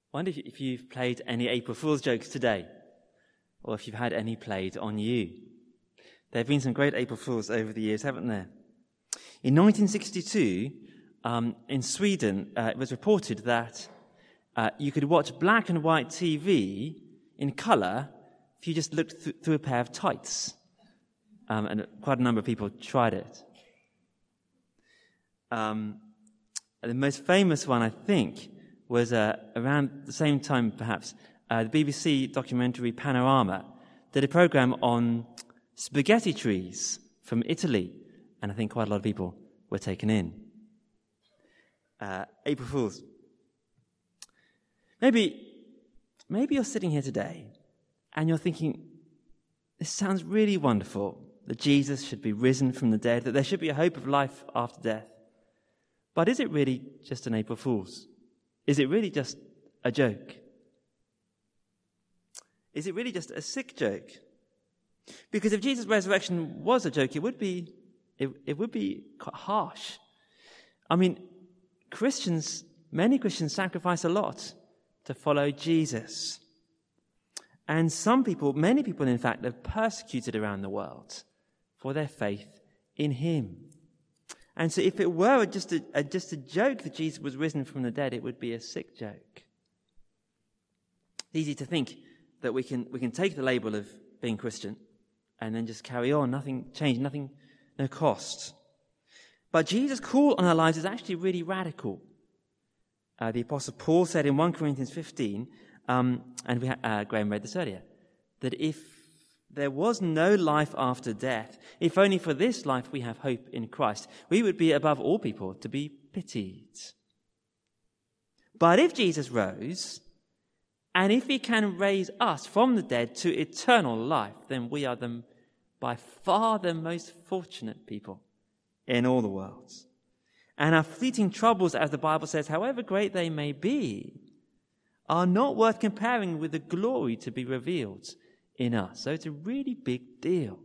wonder if you've played any April Fool's jokes today, or if you've had any played on you. There have been some great April Fools over the years, haven't there? In 1962, in Sweden, it was reported that you could watch black and white TV in colour if you just looked through a pair of tights. And quite a number of people tried it. The most famous one, I think, was around the same time, perhaps, the BBC documentary Panorama did a programme on spaghetti trees from Italy, and I think quite a lot of people were taken in. April Fools. Maybe you're sitting here today and you're thinking, this sounds really wonderful, that Jesus should be risen from the dead, that there should be a hope of life after death. But is it really just an April Fool's? Is it really just a joke? Is it really just a sick joke? Because if Jesus' resurrection was a joke, it would be quite harsh. I mean, many Christians sacrifice a lot to follow Jesus. And many people in fact, are persecuted around the world for their faith in him. And so if it were just a joke that Jesus was risen from the dead, it would be a sick joke. It's easy to think that we can take the label of being Christian and then just carry on, nothing change, no cost. But Jesus' call on our lives is actually really radical. The Apostle Paul said in 1 Corinthians 15, and Graham read this earlier, that if there was no life after death, if only for this life we have hope in Christ, we would be above all people to be pitied. But if Jesus rose, and if he can raise us from the dead to eternal life, then we are by far the most fortunate people in all the world. And our fleeting troubles, as the Bible says, however great they may be, are not worth comparing with the glory to be revealed in us. So it's a really big deal.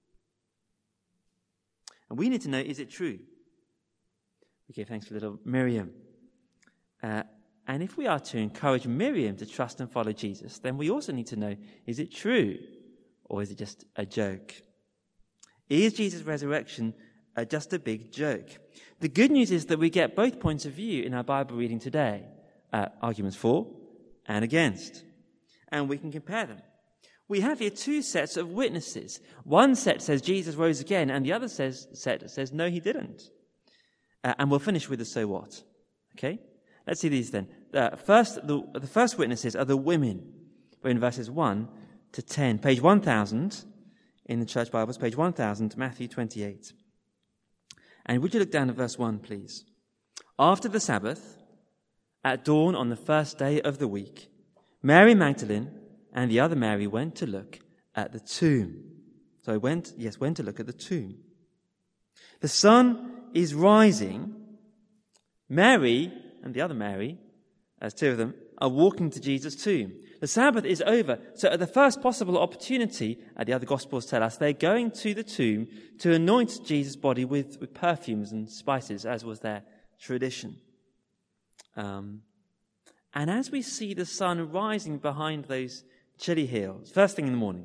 And we need to know, is it true? Okay, thanks for little Miriam. And if we are to encourage Miriam to trust and follow Jesus, then we also need to know, is it true? Or is it just a joke? Is Jesus' resurrection just a big joke? The good news is that we get both points of view in our Bible reading today. Arguments for and against. And we can compare them. We have here two sets of witnesses. One set says Jesus rose again, and the other set says no, he didn't. And we'll finish with the so what. Okay? Let's see these then. The first witnesses are the women. We're in verses 1 to 10. Page 1000 in the Church Bibles, page 1000, Matthew 28. And would you look down at verse 1, please? After the Sabbath, at dawn on the first day of the week, Mary Magdalene and the other Mary went to look at the tomb. So went to look at the tomb. The sun is rising. Mary and the other Mary, as two of them, are walking to Jesus' tomb. The Sabbath is over, so at the first possible opportunity, the other Gospels tell us, they're going to the tomb to anoint Jesus' body with perfumes and spices, as was their tradition. And as we see the sun rising behind those chilly hills, first thing in the morning,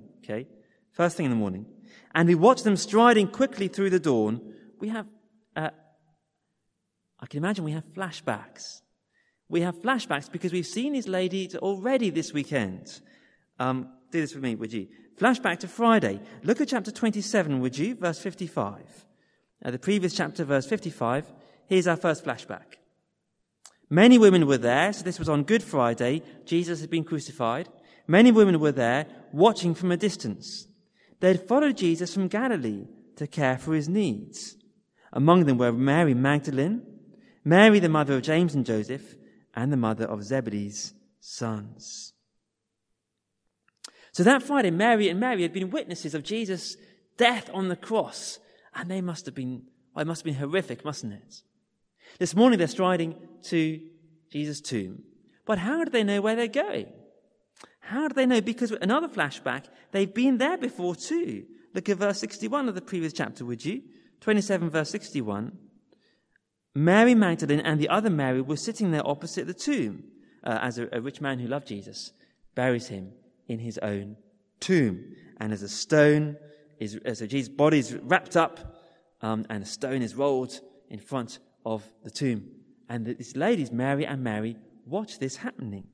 and we watch them striding quickly through the dawn, we have, I can imagine we have flashbacks. We have flashbacks because we've seen these ladies already this weekend. Do this with me, would you? Flashback to Friday. Look at chapter 27, would you? Verse 55. The previous chapter, verse 55. Here's our first flashback. Many women were there, so this was on Good Friday. Jesus had been crucified. Many women were there, watching from a distance. They had followed Jesus from Galilee to care for his needs. Among them were Mary Magdalene, Mary the mother of James and Joseph, and the mother of Zebedee's sons. So that Friday, Mary had been witnesses of Jesus' death on the cross. And it must have been horrific, mustn't it? This morning they're striding to Jesus' tomb. But how do they know where they're going? How do they know? Because another flashback, they've been there before too. Look at verse 61 of the previous chapter, would you? 27 verse 61. Mary Magdalene and the other Mary were sitting there opposite the tomb. as a rich man who loved Jesus, buries him in his own tomb. And as Jesus' body is wrapped up, and a stone is rolled in front of the tomb. And these ladies, Mary and Mary, watch this happening.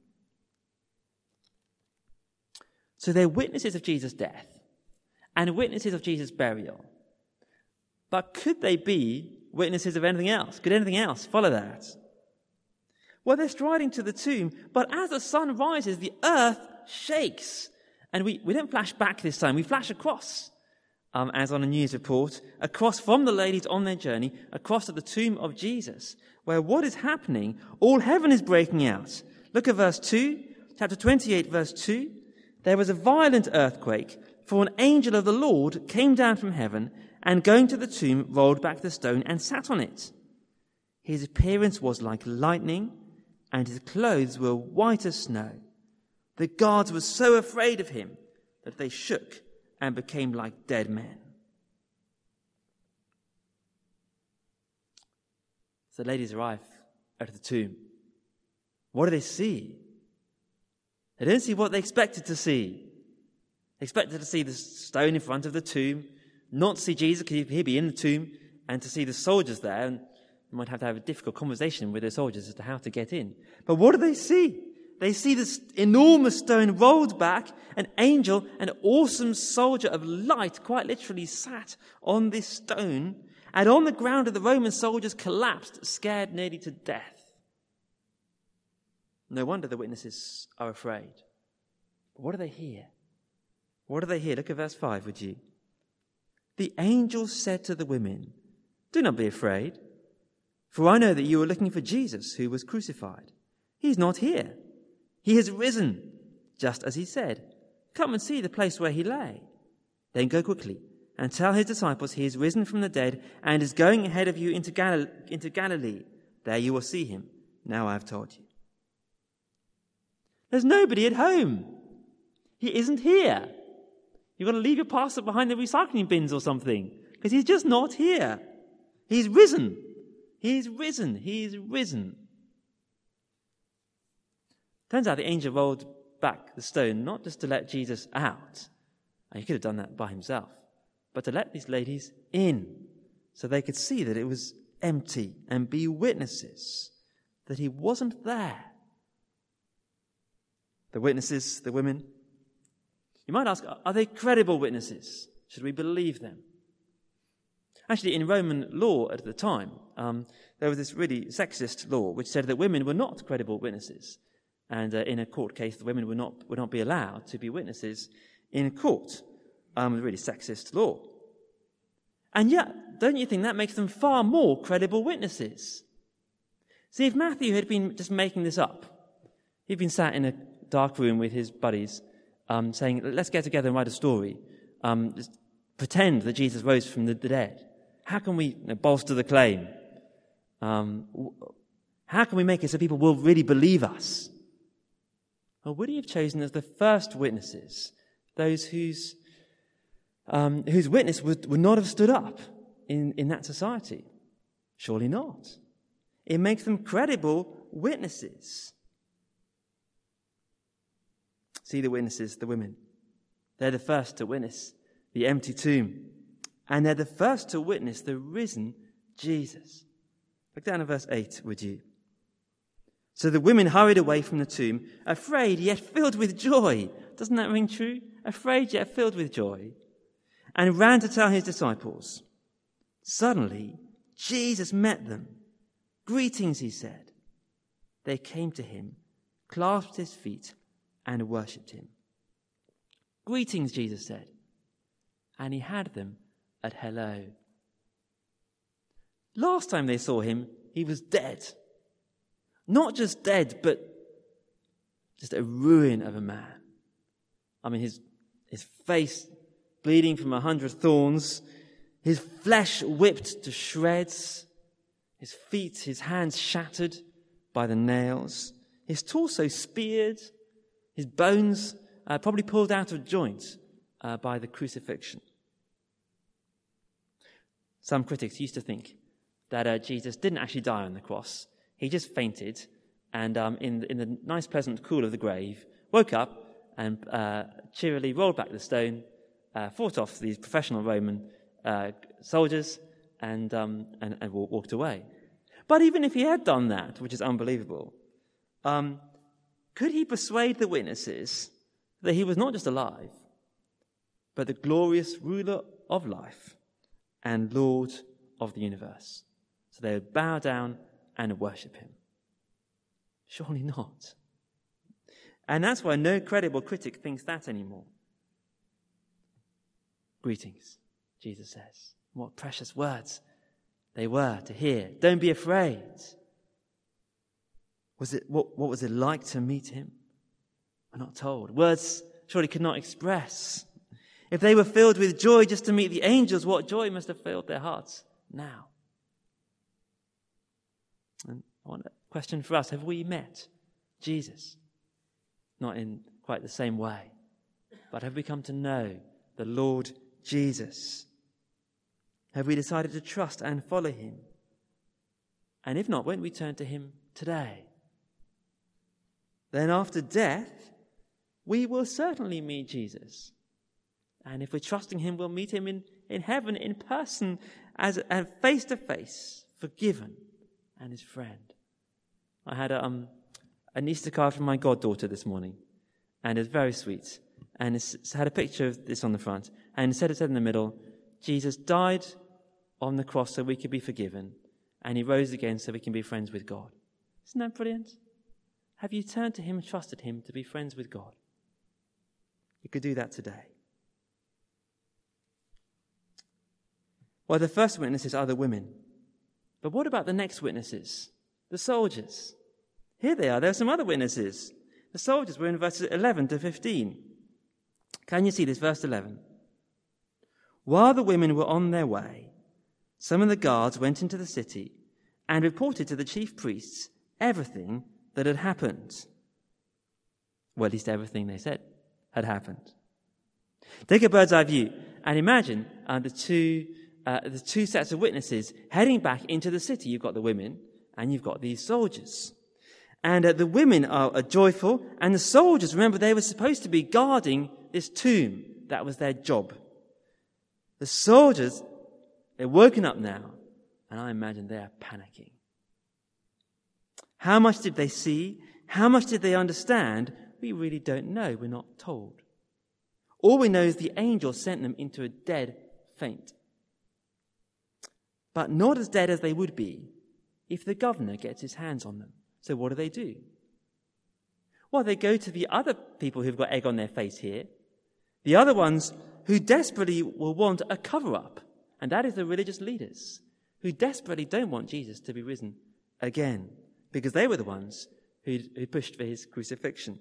So they're witnesses of Jesus' death and witnesses of Jesus' burial. But could they be witnesses of anything else? Could anything else follow that? Well, they're striding to the tomb, but as the sun rises, the earth shakes. And we don't flash back this time, we flash across, as on a news report, across from the ladies on their journey, across to the tomb of Jesus, where what is happening? All heaven is breaking out. Look at verse 2, chapter 28, verse 2. There was a violent earthquake, for an angel of the Lord came down from heaven and going to the tomb rolled back the stone and sat on it. His appearance was like lightning and his clothes were white as snow. The guards were so afraid of him that they shook and became like dead men. So the ladies arrive at the tomb. What do they see? They don't see what they expected to see. They expected to see the stone in front of the tomb, not see Jesus because he'd be in the tomb, and to see the soldiers there. And you might have to have a difficult conversation with the soldiers as to how to get in. But what do they see? They see this enormous stone rolled back, an angel, an awesome soldier of light, quite literally sat on this stone, and on the ground of the Roman soldiers collapsed, scared nearly to death. No wonder the witnesses are afraid. But what do they hear? What do they hear? Look at verse 5, would you? The angel said to the women, "Do not be afraid, for I know that you are looking for Jesus who was crucified. He is not here. He has risen, just as he said. Come and see the place where he lay. Then go quickly and tell his disciples he is risen from the dead and is going ahead of you into Galilee. There you will see him. Now I have told you." There's nobody at home. He isn't here. You've got to leave your parcel behind the recycling bins or something, because he's just not here. He's risen. He's risen. He's risen. Turns out the angel rolled back the stone, not just to let Jesus out. He could have done that by himself, but to let these ladies in so they could see that it was empty and be witnesses that he wasn't there. The witnesses, the women. You might ask, are they credible witnesses? Should we believe them? Actually, in Roman law at the time, there was this really sexist law which said that women were not credible witnesses. And in a court case, the women would not be allowed to be witnesses in a court. A really sexist law. And yet, don't you think that makes them far more credible witnesses? See, if Matthew had been just making this up, he'd been sat in a dark room with his buddies, saying, "Let's get together and write a story. Just pretend that Jesus rose from the dead. How can we bolster the claim? How can we make it so people will really believe us?" Or would he have chosen as the first witnesses those whose witness would not have stood up in that society? Surely not. It makes them credible witnesses. See the witnesses, the women. They're the first to witness the empty tomb. And they're the first to witness the risen Jesus. Look down at verse 8, would you? So the women hurried away from the tomb, afraid yet filled with joy. Doesn't that ring true? Afraid yet filled with joy. And ran to tell his disciples. Suddenly, Jesus met them. "Greetings," he said. They came to him, clasped his feet, and worshipped him. "Greetings," Jesus said. And he had them at hello. Last time they saw him, he was dead. Not just dead, but just a ruin of a man. I mean, his face bleeding from 100 thorns, his flesh whipped to shreds, his feet, his hands shattered by the nails, his torso speared, his bones probably pulled out of joint by the crucifixion. Some critics used to think that Jesus didn't actually die on the cross. He just fainted and in the nice pleasant cool of the grave, woke up and cheerily rolled back the stone, fought off these professional Roman soldiers, and walked away. But even if he had done that, which is unbelievable, could he persuade the witnesses that he was not just alive, but the glorious ruler of life and Lord of the universe? So they would bow down and worship him. Surely not. And that's why no credible critic thinks that anymore. Greetings, Jesus says. What precious words they were to hear. Don't be afraid. What was it like to meet him? We're not told. Words surely could not express. If they were filled with joy just to meet the angels, what joy must have filled their hearts now? And I want a question for us. Have we met Jesus? Not in quite the same way, but have we come to know the Lord Jesus? Have we decided to trust and follow him? And if not, won't we turn to him today? Then after death, we will certainly meet Jesus. And if we're trusting him, we'll meet him in heaven in person, and face to face, forgiven and his friend. I had an Easter card from my goddaughter this morning, and it's very sweet. And it's had a picture of this on the front, and it said in the middle, Jesus died on the cross so we could be forgiven, and he rose again so we can be friends with God. Isn't that brilliant? Have you turned to him and trusted him to be friends with God? You could do that today. Well, the first witnesses are the women. But what about the next witnesses? The soldiers. Here they are. There are some other witnesses. The soldiers were in verses 11 to 15. Can you see this? Verse 11. While the women were on their way, some of the guards went into the city and reported to the chief priests everything that had happened. Well, at least everything they said had happened. Take a bird's eye view and imagine the two sets of witnesses heading back into the city. You've got the women and you've got these soldiers. And the women are joyful, and the soldiers, remember, they were supposed to be guarding this tomb. That was their job. The soldiers, they're woken up now, and I imagine they are panicking. How much did they see? How much did they understand? We really don't know. We're not told. All we know is the angel sent them into a dead faint. But not as dead as they would be if the governor gets his hands on them. So what do? Well, they go to the other people who've got egg on their face here, the other ones who desperately will want a cover-up, and that is the religious leaders who desperately don't want Jesus to be risen again, because they were the ones who pushed for his crucifixion.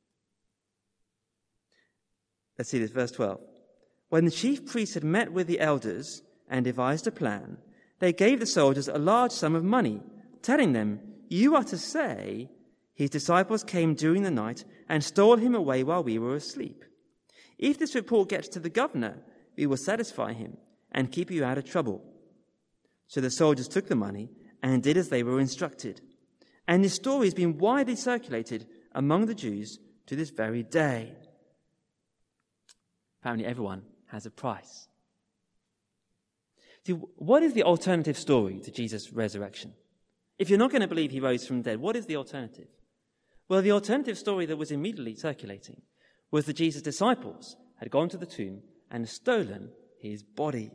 Let's see this, verse 12. When the chief priests had met with the elders and devised a plan, they gave the soldiers a large sum of money, telling them, "You are to say, his disciples came during the night and stole him away while we were asleep. If this report gets to the governor, we will satisfy him and keep you out of trouble." So the soldiers took the money and did as they were instructed. And this story has been widely circulated among the Jews to this very day. Apparently everyone has a price. See, what is the alternative story to Jesus' resurrection? If you're not going to believe he rose from the dead, what is the alternative? Well, the alternative story that was immediately circulating was that Jesus' disciples had gone to the tomb and stolen his body.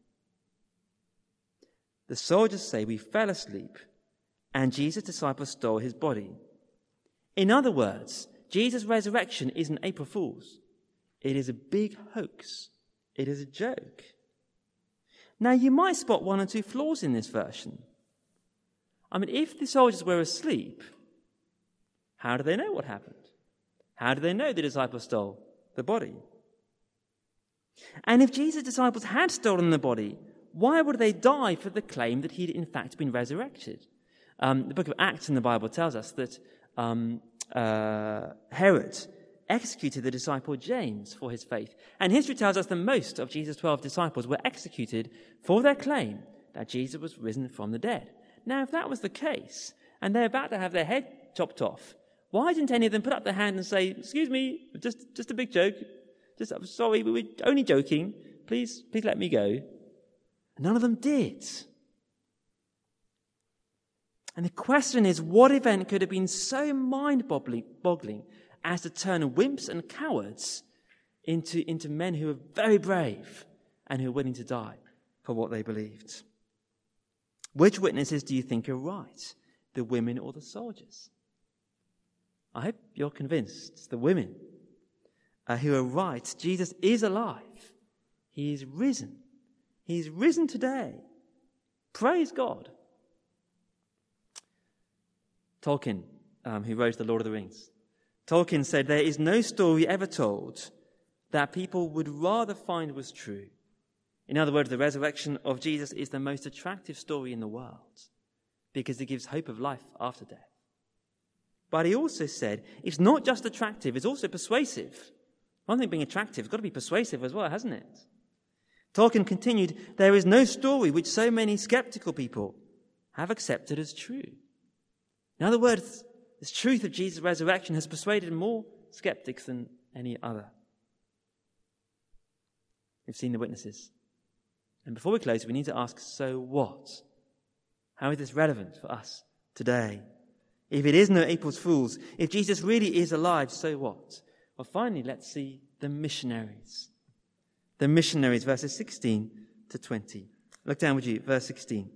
The soldiers say, "We fell asleep, and Jesus' disciples stole his body." In other words, Jesus' resurrection isn't April Fool's. It is a big hoax. It is a joke. Now, you might spot one or two flaws in this version. I mean, if the soldiers were asleep, how do they know what happened? How do they know the disciples stole the body? And if Jesus' disciples had stolen the body, why would they die for the claim that he'd in fact been resurrected? The book of Acts in the Bible tells us that Herod executed the disciple James for his faith. And history tells us that most of Jesus' 12 disciples were executed for their claim that Jesus was risen from the dead. Now, if that was the case, and they're about to have their head chopped off, why didn't any of them put up their hand and say, "Excuse me, just a big joke. I'm sorry, we were only joking. Please let me go." None of them did. And the question is, what event could have been so mind-boggling as to turn wimps and cowards into men who are very brave and who are willing to die for what they believed? Which witnesses do you think are right, the women or the soldiers? I hope you're convinced it's the women who are right. Jesus is alive. He is risen. He is risen today. Praise God. Tolkien, who wrote The Lord of the Rings, Tolkien said, "There is no story ever told that people would rather find was true." In other words, the resurrection of Jesus is the most attractive story in the world because it gives hope of life after death. But he also said, it's not just attractive, it's also persuasive. One thing being attractive, it's got to be persuasive as well, hasn't it? Tolkien continued, "There is no story which so many skeptical people have accepted as true." In other words, the truth of Jesus' resurrection has persuaded more skeptics than any other. We've seen the witnesses. And before we close, we need to ask, so what? How is this relevant for us today? If it is no April's Fools, if Jesus really is alive, so what? Well, finally, let's see the missionaries. The missionaries, verses 16 to 20. Look down with you, verse 16.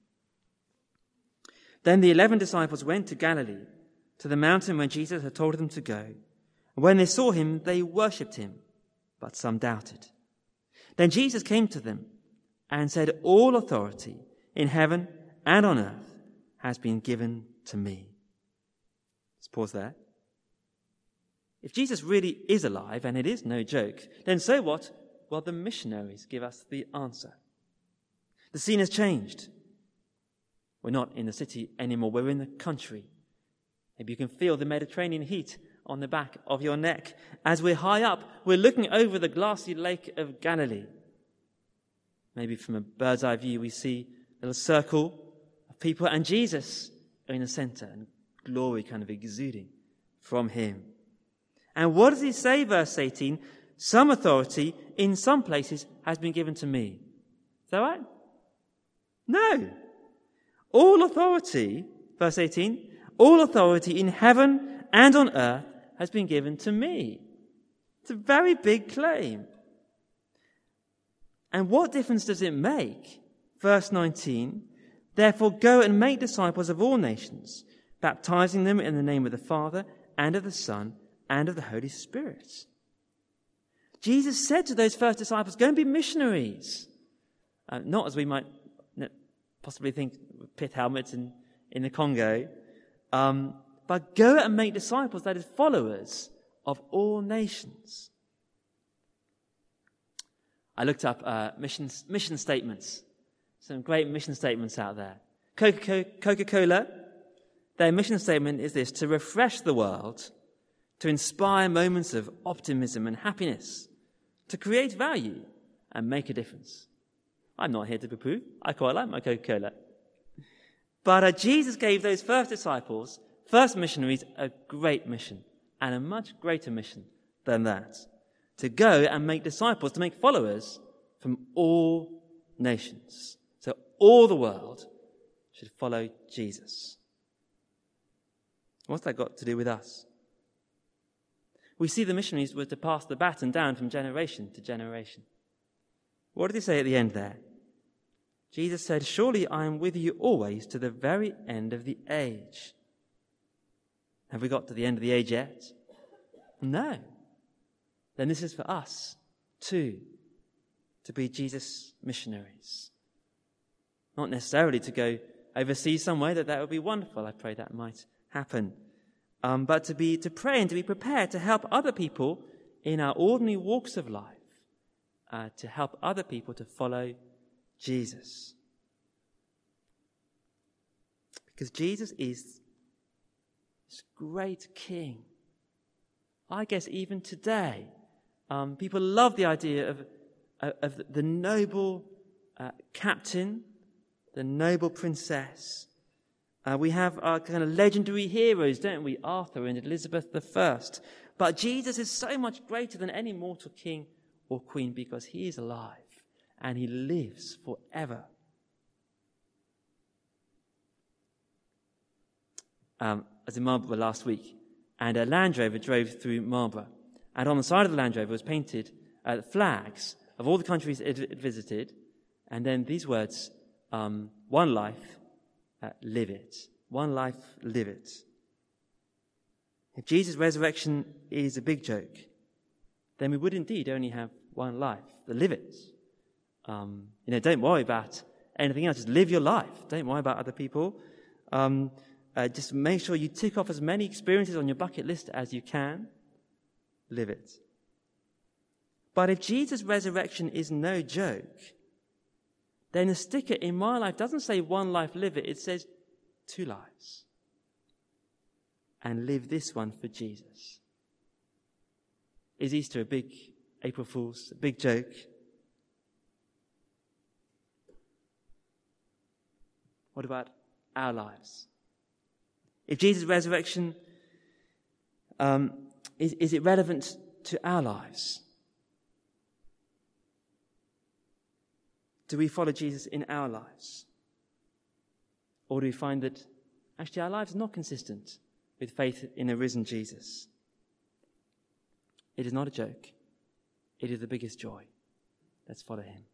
Then the 11 disciples went to Galilee, to the mountain where Jesus had told them to go. And when they saw him, they worshipped him, but some doubted. Then Jesus came to them and said, "All authority in heaven and on earth has been given to me." Let's pause there. If Jesus really is alive, and it is no joke, then so what? Well, the missionaries give us the answer. The scene has changed. We're not in the city anymore. We're in the country. Maybe you can feel the Mediterranean heat on the back of your neck. As we're high up, we're looking over the glassy lake of Galilee. Maybe from a bird's eye view, we see a little circle of people and Jesus in the center and glory kind of exuding from him. And what does he say, verse 18? Some authority in some places has been given to me. Is that right? No. All authority, verse 18, all authority in heaven and on earth has been given to me. It's a very big claim. And what difference does it make? Verse 19, therefore go and make disciples of all nations, baptizing them in the name of the Father and of the Son and of the Holy Spirit. Jesus said to those first disciples, go and be missionaries. Not as we might possibly think, pith helmets in the Congo, but go and make disciples, that is, followers of all nations. I looked up mission statements. Some great mission statements out there. Coca-Cola, their mission statement is this: to refresh the world, to inspire moments of optimism and happiness, to create value and make a difference. I'm not here to poo-poo. I quite like my Coca-Cola. But Jesus gave those first disciples, first missionaries, a great mission and a much greater mission than that. To go and make disciples, to make followers from all nations. So all the world should follow Jesus. What's that got to do with us? We see the missionaries were to pass the baton down from generation to generation. What did he say at the end there? Jesus said, surely I am with you always to the very end of the age. Have we got to the end of the age yet? No. Then this is for us, too, to be Jesus' missionaries. Not necessarily to go overseas somewhere, that would be wonderful. I pray that might happen. But to pray and to be prepared to help other people in our ordinary walks of life, to help other people to follow Jesus. Because Jesus is this great King. I guess even today, people love the idea of the noble captain, the noble princess, We have our kind of legendary heroes, don't we? Arthur and Elizabeth I. But Jesus is so much greater than any mortal king or queen because he is alive and he lives forever. I was in Marlborough last week, and a Land Rover drove through Marlborough. And on the side of the Land Rover was painted flags of all the countries it visited, and then these words, one life, live it. One life, live it. If Jesus' resurrection is a big joke, then we would indeed only have one life, live it. Don't worry about anything else. Just live your life. Don't worry about other people. Just make sure you tick off as many experiences on your bucket list as you can. Live it. But if Jesus' resurrection is no joke, then the sticker in my life doesn't say one life, live it. It says 2 lives. And live this one for Jesus. Is Easter a big April Fool's, a big joke? What about our lives? If Jesus' resurrection, is it relevant to our lives? Do we follow Jesus in our lives? Or do we find that actually our lives are not consistent with faith in a risen Jesus? It is not a joke. It is the biggest joy. Let's follow him.